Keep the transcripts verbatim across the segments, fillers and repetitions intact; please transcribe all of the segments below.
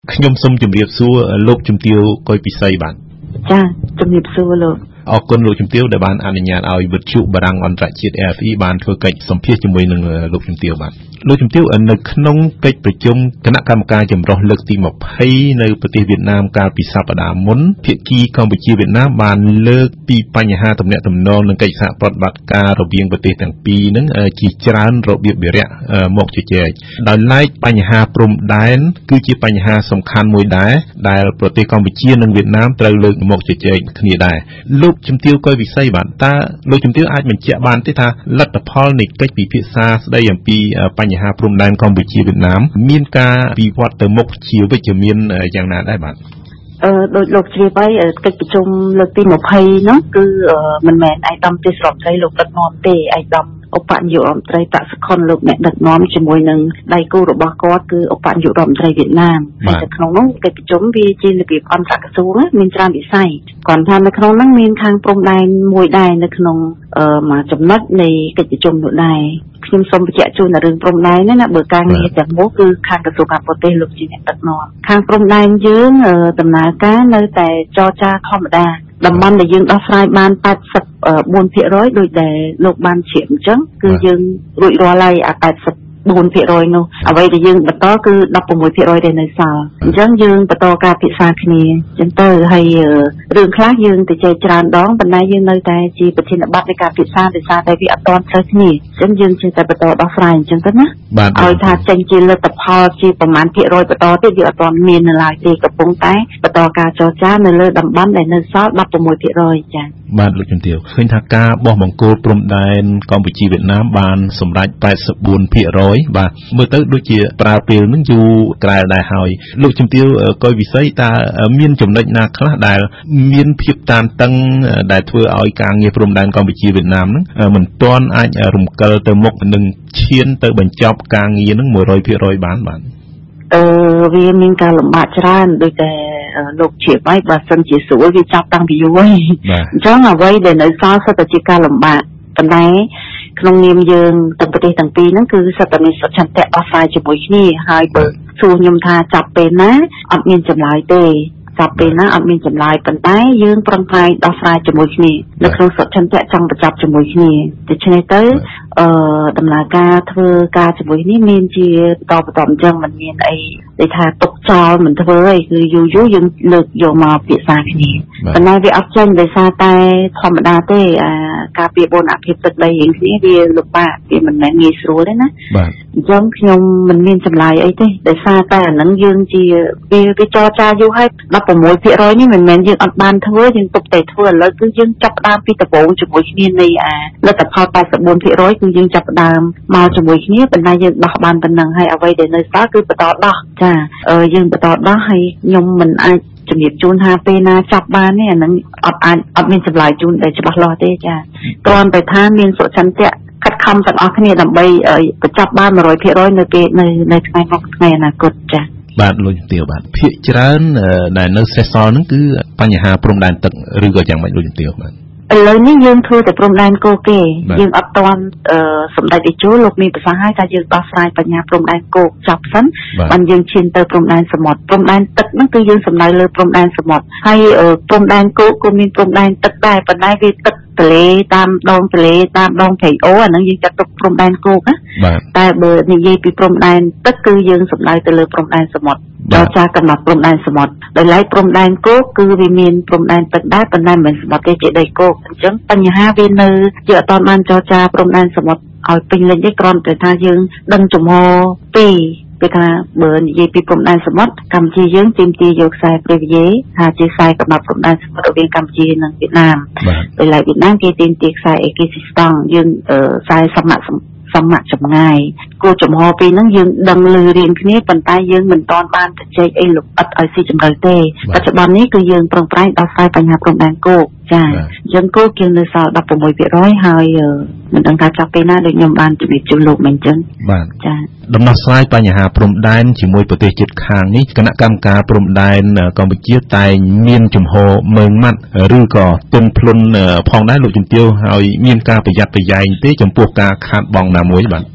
ខ្ញុំសូមជម្រាបសួរលោកជំទាវកុយពិសីបាទចាជំរាបសួរលោកអរគុណលោកជំទាវដែលបានអនុញ្ញាតឲ្យវិទ្យុបារាំងអន្តរជាតិ A F E បានធ្វើកិច្ចសម្ភាសជាមួយនឹងលោកជំទាវបាទលោកជំទាវនៅក្នុងកិច្ចប្រជុំគណៈកម្មការចម្រុះលើកទី20នៅប្រទេសវៀតណាមកាលពីសប្តាហ៍មុនភាគីកម្ពុជាវៀតណាមបានលើកពីបញ្ហាទំនាក់ទំនងនិងកិច្ចសហប្រតិបត្តិការរវាងប្រទេសទាំងពីរនឹងជាច្រើនរបៀបវិរៈមកជជែកដោយឡែកបញ្ហាព្រំដែនគឺជាបញ្ហាសំខាន់មួយដែរដែលប្រទេសកម្ពុជានិងវៀតណាមត្រូវលើកមកជជែកគ្នាដែរលោកជំទាវកុយវិស័យបាទតើលោកជំទាវអាចបញ្ជាក់បានទេថាលទ្ធផលនៃកិច្ចពិភាក្សាស្ដីអំពីបញ្ហាព្រំដែនកម្ពុជាវៀតណាមមានការវិវត្តទៅមុខជាវិជ្ជមានយ៉ាងណាដែរបាទអឺដោយលោកជ្រាបហើយកិច្ចប្រជុំលើកទី20នោះគឺមិនមែនឯកឧត្តមទេសរដ្ឋមន្ត្រីលោកដឹកនាំទេឯកឧត្តមឧបនាយករដ្ឋមន្ត្រីប៉ាក់សុខុនលោកអ្នកដឹកនាំជាមួយនឹងដៃគូរបស់គាត់គឺឧបនាយករដ្ឋមន្ត្រីវៀតណាមហើយនៅក្នុងនោះកិច្ចប្រជុំវាជារបៀបអន្តរក្រសួងមានច្រើនវិស័យគ្រាន់ថានៅក្នុងនោះមានខាងព្រំដែនមួយដែរនៅក្នុងមួយចំណុចនៃកិច្ចប្រជុំនោះដែរខ្ញុំសូមបញ្ជាក់ជូននៅរឿងព្រំដែននេះណាបើការងារទាំងមូលគឺខាងក្រសួងការបរទេសលោកជាអ្នកដឹកនាំខាងព្រំដែនយើងដំណើរការនៅតែចរចាធម្មតាតំបន់ដែលយើងដោះស្រាយបានแปดสิบ四ភាគរយ ដោយដែលលោកបានជ្រាបអញ្ចឹងគឺយើងរួចរាល់ហើយអាแปดสิบ四ភាគរយ នោះអ្វីដែលយើងបន្តគឺสิบหกភាគរយ ដែលនៅសល់អញ្ចឹងយើងបន្តការពិសាគ្នាអញ្ចឹងទៅហើយរឿងខ្លះយើងទៅជែកច្រើនដងប៉ុន្តែយើងនៅតែជាប្រធានបទនៃការពិសាដោយសារតែវាអត់ទាន់ត្រូវគ្នាអញ្ចឹងយើងជិះតែបន្តដោះស្រាយអញ្ចឹងទៅណាឲ្យថាចេញជាលទ្ធផលជាប្រមាណភាគរយបន្តទៀតវាអត់ទាន់មាននៅឡើយទេកំពុងតែបន្តការចរចានៅលើតំបន់ដែលនៅសល់สิบหกភាគរយ ចា៎បាទលោកជំទាវឃើញថាការបោះបង្គោលព្រំដែនកម្ពុជាវៀតណាមបានសម្រេចแปดสิบ四ភាគរយ បាទមើលទៅដូចជាប្រើពេលនឹងយូរក្រែលដែរហើយលោកជំទាវកុយវិស័យតើមានចំណុចណាខ្លះដែលមានភាពតានតឹងដែលធ្វើឲ្យការងារព្រំដែនកម្ពុជាវៀតណាមនឹងមិនទាន់អាចរំកិលទៅមុខនឹងឈានទៅបញ្ចប់ការងារនឹងmột trămភាគរយ បានបាទអឺវាមានការលំបាកច្រើនដូចតែលោកជ្រាបហើយបើសិនជាស្រួលវាចាប់តាំងពីយូរហើយអញ្ចឹងអ្វីដែលនៅសល់សិតតែជាការលំបាកប៉ុន្តែក្នុងនាមយើងទាំងប្រទេសទាំងពីរហ្នឹងគឺសិតតែមានសុខចិត្តដោះស្រាយជាមួយគ្នាហើយបើសួរខ្ញុំថាចាប់ពេលណាអត់មានចម្លើយទេចាប់ពេលណាអត់មានចម្លើយប៉ុន្តែយើងប្រឹងប្រែងដោះស្រាយជាមួយគ្នានៅក្នុងសុខចិត្តចង់បញ្ចប់ជាមួយគ្នាដូច្នេះទៅអឺដំណើរការធ្វើការជាមួយនេះមានជាបន្តបន្តអញ្ចឹងមិនមានអីដែលថាទុកចោលមិនធ្វើអីគឺយូរយូរយើងលើកយកមកពិសាគ្នាប៉ុន្តែវាអត់ចេញដោយសារតែធម្មតាទេអាការពីបូនអភិបទឹកដីរៀងគ្នាវាលំបាកវាមិនមែនងាយស្រួលទេណាបាទអញ្ចឹងខ្ញុំមិនមានចម្លើយអីទេដោយសារតែអាហ្នឹងយើងជាវាវាចរចាយូរហើយสิบหกភាគរយ នេះមិនមែនយើងអត់បានធ្វើយើងទុកតែធ្វើឥឡូវគឺយើងចាប់ផ្ដើមពីដំបូងជាមួយគ្នានៃអាលទ្ធផលแปดสิบ四ភាគរយ គឺយើងចាប់ផ្ដើមមកជាមួយគ្នាប៉ុន្តែយើងដោះបានប៉ុណ្ណឹងហើយអ្វីដែលនៅសល់គឺបន្តដោះចាយើងបន្តដោះហើយខ្ញុំមិនអាចជំរាបជូនថាពេលណាចាប់បានទេអាហ្នឹងអត់អាចអត់មានចម្លើយជូនដែលច្បាស់លាស់ទេចាគ្រាន់តែថាមានសុចន្ទៈខិតខំទាំងអស់គ្នាដើម្បីបញ្ចប់បានmột trămភាគរយ នៅពេលនៅនៅថ្ងៃមុខថ្ងៃអនាគតចាបាទលោកជំទាវបាទភាគច្រើនដែលនៅសេសសល់ហ្នឹងគឺបញ្ហាព្រំដែនទឹកឬក៏យ៉ាងម៉េចលោកជំទាវបាទឥឡូវនេះយើងធ្វើតែព្រំដែនគោកទេយើងអត់ទាន់សម្ដេចតេជោលោកមានប្រសាសន៍ហើយថាយើងដោះស្រាយបញ្ហាព្រំដែនគោកចប់សិនបានយើងឈានទៅព្រំដែនសមុទ្រព្រំដែនទឹកហ្នឹងគឺយើងសំដៅលើព្រំដែនសមុទ្រហើយព្រំដែនគោកក៏មានព្រំដែនទឹកដែរប៉ុន្តែវាទឹកទន្លេតាមដងទន្លេតាមដងព្រៃអូអាហ្នឹងយើងចាត់ទុកព្រំដែនគោកណាតែបើនិយាយពីព្រំដែនទឹកគឺយើងសំដៅទៅលើព្រំដែនសមុទ្រដល់ចាកំណត់ព្រំដែនសមុទ្រដោយឡែកព្រំដែនគោកគឺវាមានព្រំដែនទឹកដែរប៉ុន្តែមិនមែនសមុទ្រទេជាដីគោកអញ្ចឹងបញ្ហាវានៅយើងអត់បានចរចាព្រំដែនសមុទ្រឲ្យពេញលេញទេគ្រាន់តែថាយើងដឹងចំហពីរពេលថាបើនិយាយពីព្រំដែនសមុទ្រកម្ពុជាយើងទាមទារយកខ្សែព្រះវិហារថាជាខ្សែកំណត់ព្រំដែនសមុទ្ររវាងកម្ពុជានិងវៀតណាមដោយឡែកវៀតណាមគេទាមទារខ្សែអេគីស៊ីស្តង់យើងខ្សែសមៈសមៈចម្ងាយគោលចំហពីហ្នឹងយើងដឹងលឺរៀងគ្នាប៉ុន្តែយើងមិនទាន់បានទៅជែកអីលម្អិតឲ្យស៊ីជម្រៅទេបច្ចុប្បន្ននេះគឺយើងប្រឹងប្រែងដោះស្រាយបញ្ហាព្រំដែនគោកចាអញ្ចឹងគោកយើងនៅសល់สิบหกភាគរយ ហើយមិនដឹងថាចាប់ពេលណាដូចខ្ញុំបានជម្រាបជូនលោកមិនអញ្ចឹងបាទចាដំណោះស្រាយបញ្ហាព្រំដែនជាមួយប្រទេសជិតខាងនេះគណៈកម្មការព្រំដែនកម្ពុជាតែងមានជំហរមើងម៉ាត់ឬក៏ទន់ភ្លន់ផងដែរលោកជំទាវហើយមានការប្រយ័ត្នប្រយែងទេចំពោះការខាតបង់ណាមួយបាទច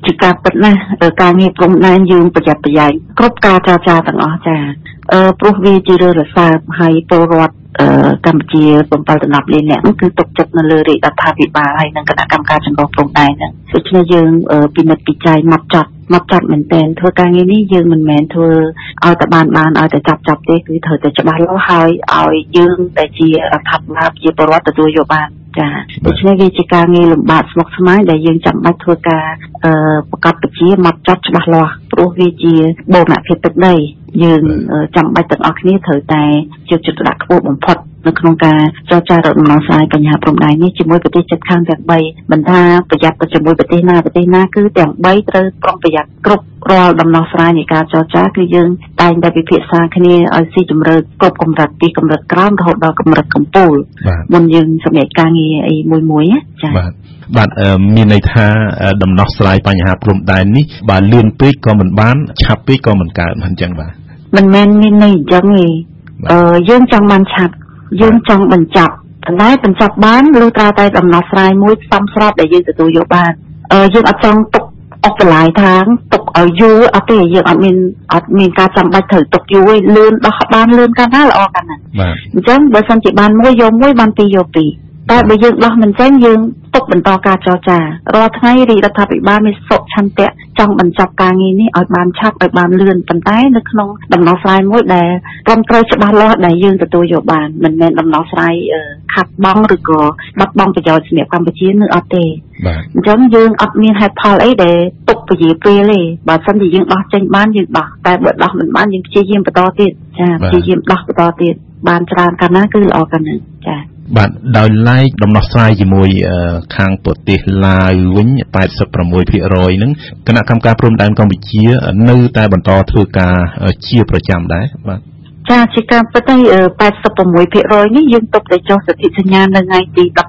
ជាការពិតណាស់ការងារព្រំដែនយើងប្រយ័ត្នប្រយែងគ្រប់ការចរចាទាំងអស់ចាអឺព្រោះវាជារឿងរសើបហើយពលរដ្ឋកម្ពុជាbảyដណ្ដប់លានអ្នកគឺទុកចិត្តនៅលើរាជរដ្ឋាភិបាលហើយនិងគណៈកម្មការចម្រុះព្រំដែនហ្នឹងដូច្នេះយើងពិនិត្យពិច័យមកចត់មកចត់មែនទែនធ្វើការងារនេះយើងមិនមែនធ្វើឲ្យតែបានបានឲ្យតែចាប់ចាប់ទេគឺត្រូវតែច្បាស់លាស់ហើយឲ្យយើងតែជារដ្ឋាភិបាលជាពលរដ្ឋទទួលយកបានចាដូច្នេះវាជាការងារលំបាកស្មុគស្មាញដែលយើងចាំបាច់ធ្វើការប្រកបវិជ្ជាមកចត់ច្បាស់លាស់ព្រោះវាជាបូរណភាពទឹកដីយើងចាំបាច់ទាំងអស់គ្នាត្រូវតែយកចិត្តទុកដាក់ខ្ពស់បំផុតនៅក្នុងការចរចារកដំណោះស្រាយបញ្ហាព្រំដែននេះជាមួយប្រទេសជិតខាងទាំងបីមិនថាប្រយ័ត្នទៅជាមួយប្រទេសណាប្រទេសណាគឺទាំងបីត្រូវប្រុងប្រយ័ត្នគ្រប់រាល់ដំណោះស្រាយនៃការចរចាគឺយើងតែងតែពិភាក្សាគ្នាឲ្យស៊ីជម្រៅគ្រប់កម្រិតពីកម្រិតក្រោមរហូតដល់កម្រិតកំពូលមុនយើងសម្រេចការងារអីមួយមួយចា៎បាទបាទមានន័យថាដំណោះស្រាយបញ្ហាព្រំដែននេះបើលឿនពេកក៏មិនបានឆាប់ពេកក៏មិនកើតមិនអញ្ចឹងបាទមិនមែនមានន័យអញ្ចឹងទេអឺយើងចង់បានឆាប់យើងចង់បញ្ចប់តែបញ្ចប់បានលុះត្រាតែដំណោះស្រាយមួយសមស្របដែលយើងទទួលយកបានអឺយើងអត់ចង់ទុកអស់បន្លាយທາງទុកឲ្យយូរអត់ទេយើងអត់មានអត់មានការចាំបាច់ត្រូវទុកយូរឯងលឿនដោះបានលឿនកាន់ណាល្អកាន់ណាអញ្ចឹងបើសិនជាបានមួយយកមួយបានពីរយកពីរតែបើយើងដោះមិនចេញយើងទុកបន្តការចរចារាល់ថ្ងៃរាជរដ្ឋាភិបាលមានសុខឆន្ទៈចង់បញ្ចប់ការងារនេះឲ្យបានឆាប់ឲ្យបានលឿនប៉ុន្តែនៅក្នុងដំណោះស្រាយមួយដែលត្រឹមត្រូវច្បាស់លាស់ដែលយើងទទួលយកបានមិនមែនដំណោះស្រាយខាត់បងឬក៏បាត់បង់ប្រយោជន៍សម្រាប់កម្ពុជានឹងអត់ទេអញ្ចឹងយើងអត់មានហេតុផលអីដែលទុកពជាពេលទេបើមិនជាយើងដោះចេញបានយើងដោះតែបើដោះមិនបានយើងព្យាយាមបន្តទៀតចាព្យាយាមដោះបន្តទៀតបានច្រើនកាលណាគឺល្អកាលណាចាបាទដោយឡែកដំណោះស្រាយជាមួយខាងប្រទេសឡាវវិញ八十六ភាគរយ ហ្នឹងគណៈកម្មការព្រំដែនកម្ពុជានៅតែបន្តធ្វើការជាប្រចាំដែរបាទចាជាការពិតទៅ八十六ភាគរយ នេះយើងទុកតែចុះសិទ្ធិសញ្ញានៅថ្ងៃទី13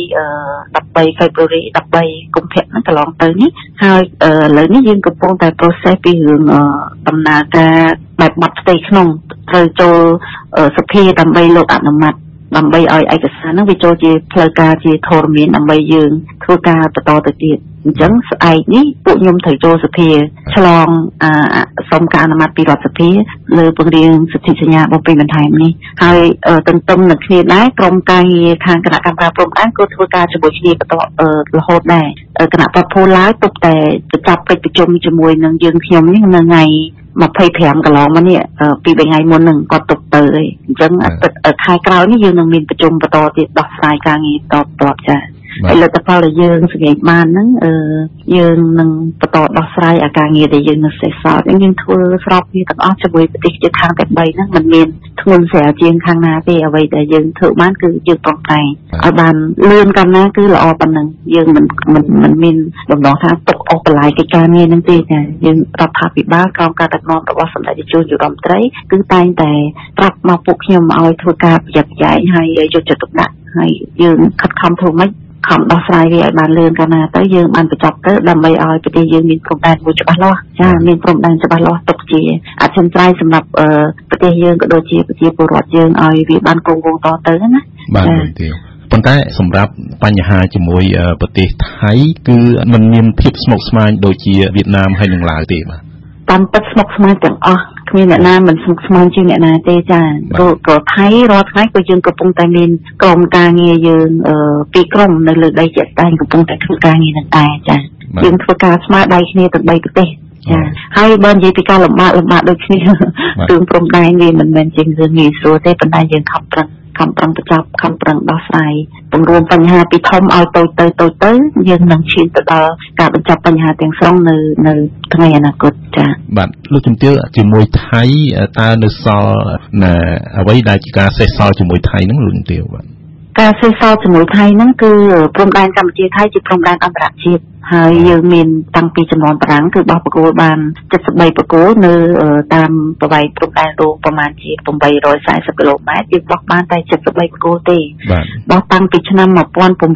13 February 13កុម្ភៈហ្នឹងកន្លងទៅនេះហើយឥឡូវនេះយើងកំពុងតែ process ពីរឿងដំណើរការបែបបាត់ផ្ទៃក្នុងត្រូវចូលសភាដើម្បីលោកអនុម័តដើម្បីឲ្យឯកសារហ្នឹងវាចូលជាផ្លូវការជាធរមានដើម្បីយើងធ្វើការបន្តទៅទៀតអញ្ចឹងស្អែកនេះពួកខ្ញុំត្រូវចូលសភាឆ្លងសុំការអនុម័តពីរដ្ឋសភាលើពង្រៀងសិទ្ធិសញ្ញាបំពេញបន្ថែមនេះហើយទន្ទឹមនឹងគ្នាដែរក្រុមការងារខាងគណៈកម្មការព្រំដែនក៏ធ្វើការជាមួយគ្នាបន្តរហូតដែរគណៈបព្វភូឡើយទុកតែបញ្ចប់កិច្ចប្រជុំជាមួយនឹងយើងខ្ញុំនេះនៅថ្ងៃ25កន្លងមកនេះពីរថ្ងៃមុននឹងគាត់ទុកទៅអញ្ចឹងខែក្រោយនេះយើងនឹងមានប្រជុំបន្តទៀតដោះស្រាយការងារតបតបចា៎ហើយលទ្ធផលដែលយើងសម្រេចបានហ្នឹងយើងនឹងបន្តដោះស្រាយអាការងារដែលយើងនៅសេសសល់អញ្ចឹងយើងធ្វើស្របគ្នាទាំងអស់ជាមួយប្រទេសជិតខាងទាំងបីហ្នឹងមិនមានធ្ងន់ស្រាលជាងខាងណាទេអ្វីដែលយើងធ្វើបានគឺយើងប្រឹងប្រែងឲ្យបានលឿនកាន់ណាគឺល្អប៉ុណ្ណឹងយើងមិនមិនមិនមានដំណងថាទុកអស់បន្លាយកិច្ចការងារហ្នឹងទេចាយើងរដ្ឋាភិបាលក្រោមការដឹកនាំរបស់សម្ដេចនាយកនាយរដ្ឋមន្ត្រីគឺតែងតែប្រាប់មកពួកខ្ញុំឲ្យធ្វើការប្រយ័ត្នប្រយែងហើយយកចិត្តទុកដាក់ហើយយើងខិតខំធ្វើម៉េចខំដោះស្រាយវាឲ្យបានលឿនកាលណាទៅយើងបានបញ្ចប់ទៅដើម្បីឲ្យប្រទេសយើងមានព្រំដែនមួយច្បាស់លាស់ចាមានព្រំដែនច្បាស់លាស់ទុកជាអចិន្ត្រៃយ៍សម្រាប់ប្រទេសយើងក៏ដូចជាប្រជាពលរដ្ឋយើងឲ្យវាបានគង់វង្សតទៅណាបាទទេប៉ុន្តែសម្រាប់បញ្ហាជាមួយប្រទេសថៃគឺมันមានភាពស្មុគស្មាញដូចជាវៀតណាមហើយនិងឡាវទេបាទតាមពិតស្មុគស្មាញទាំងអស់គ្មានអ្នកណាមិនស្មុគស្មាញជាងអ្នកណាទេចាព្រោះក៏ថៃរាល់ថ្ងៃក៏យើងកំពុងតែមានក្រុមការងារយើងពីរក្រុមនៅលើដីជាក់ស្ដែងកំពុងតែធ្វើការងារនឹងដែរចាយើងធ្វើការស្មើដៃគ្នាទាំងបីប្រទេសចាហើយបើនិយាយពីការលំបាកលំបាកដូចគ្នារឿងព្រំដែនវាមិនមែនជារឿងងាយស្រួលទេប៉ុន្តែយើងខំប្រឹងខំប្រឹងបញ្ចប់ខំប្រឹងដោះស្រាយបង្រួមបញ្ហាពីធំឲ្យតូចទៅតូចទៅយើងនឹងឈានទៅដល់ការបញ្ចប់បញ្ហាទាំងស្រុងនៅនៅថ្ងៃអនាគតចា៎បាទលោកជំទាវជាមួយថៃតើនៅសល់ណាអ្វីដែលជាការសេសសល់ជាមួយថៃហ្នឹងលោកជំទាវបាទការសេសសល់ជាមួយថៃហ្នឹងគឺព្រំដែនកម្ពុជាថៃជាព្រំដែនអន្តរជាតិហើយយើងមានតាំងពីចំនួនប្រាំងគឺបោះបកគោបានเจ็ดสิบสามបកគោនៅតាមប្រវែងព្រំដែនរងប្រមាណជាeight hundred fortyគីឡូម៉ែត្រយើងបោះបានតែเจ็ดสิบสามបកគោទេបោះតាំងពីឆ្នាំnineteen nineteen nineteen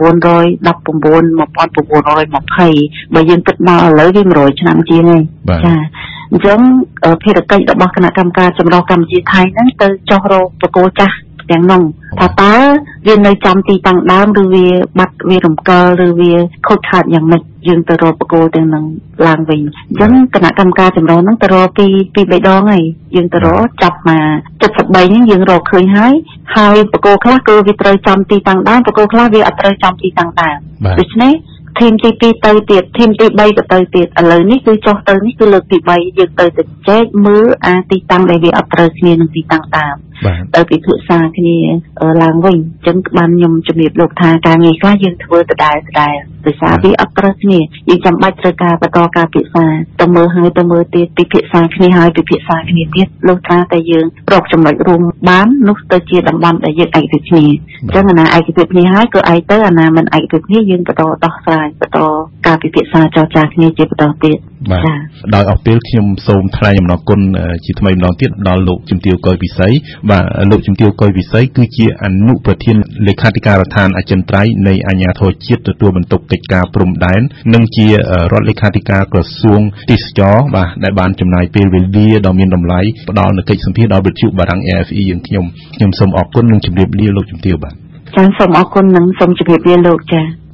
twentyបើយើងគិតមកឥឡូវវាone hundredឆ្នាំជាងហើយចាអញ្ចឹងភារកិច្ចរបស់គណៈកម្មការចម្រុះកម្ពុជាថៃហ្នឹងទៅចោះរកបកគោចាស់ទាំងនោះថាតើវានៅចំទីតាំងដើមឬវាបាត់វារំកិលឬវាខូចខាតយ៉ាងម៉េចយើងទៅរកបកគោទាំងនឹងឡើងវិញអញ្ចឹងគណៈកម្មការចម្រុះហ្នឹងទៅរកពីពីបីដងហើយយើងទៅរកចាប់មកជិតសិបបីហ្នឹងយើងរកឃើញហើយហើយបកគោខ្លះគឺវាត្រូវចំទីតាំងដើមបកគោខ្លះវាអត់ត្រូវចំទីតាំងដើមដូច្នេះធីមទីពីរទៅទៀតធីមទីបីក៏ទៅទៀតឥឡូវនេះគឺចុះទៅនេះគឺលើកទីបីយើងទៅទៅចែកមើលអាទីតាំងដែលវាអត់ត្រូវគ្នានឹងទីតាំងតាមទៅពិភាក្សាគ្នាឡើងវិញអញ្ចឹងបានខ្ញុំជំរាបលោកថាការងារខ្លះយើងធ្វើដដែលដដែលដោយសារវាអត់ត្រូវគ្នាយើងចាំបាច់ត្រូវការបន្តការពិភាក្សាទៅមើលហើយទៅមើលទៀតពិភាក្សាគ្នាហើយពិភាក្សាគ្នាទៀតលោកថាតែយើងរកចំណុចរួមបាននោះទៅជាតំបន់ដែលយើងឯកភាពគ្នាអញ្ចឹងអាណាឯកភាពគ្នាហើយក៏ឯកទៅអាណាមិនឯកភាពគ្នាយើងបន្តដោះស្រាយបន្តការពិភាក្សាចរចាគ្នាជាបន្តទៀតបាទដោយអស់ពេលខ្ញុំសូមថ្លែងអំណរគុណជាថ្មីម្ដងទៀតដល់លោកជំទាវ កុយពិសីបាទលោកជំទាវ កុយពិសីគឺជាអនុប្រធានលេខាធិការដ្ឋានអចិន្ត្រៃយ៍នៃអាជ្ញាធរជាតិទទួលបន្ទុកកិច្ចការព្រំដែននិងជារដ្ឋលេខាធិការក្រសួងទេសចរបាទដែលបានចំណាយពេលវេលាដ៏មានតម្លៃផ្ដល់នូវកិច្ចសម្ភាសន៍ដល់វិទ្យុបារាំង เอ เอฟ อี យើងខ្ញុំខ្ញុំសូមអរគុណនិងជម្រាបលាលោកជំទាវបាទចា៎សូមអរគុណនិងសូមជម្រាបលាលោកចា៎